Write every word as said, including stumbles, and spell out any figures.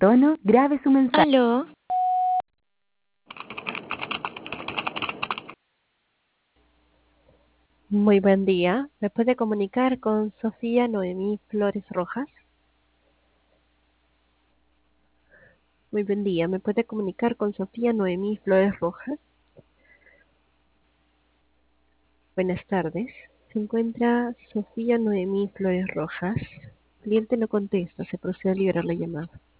tono, grabe su mensaje. Aló, Muy buen día. ¿Me puede comunicar con Sofía Noemí Flores Rojas? Muy buen día. ¿Me puede comunicar con Sofía Noemí Flores Rojas? Buenas tardes. Se encuentra Sofía Noemí Flores Rojas. El cliente no contesta. Se procede a liberar la llamada.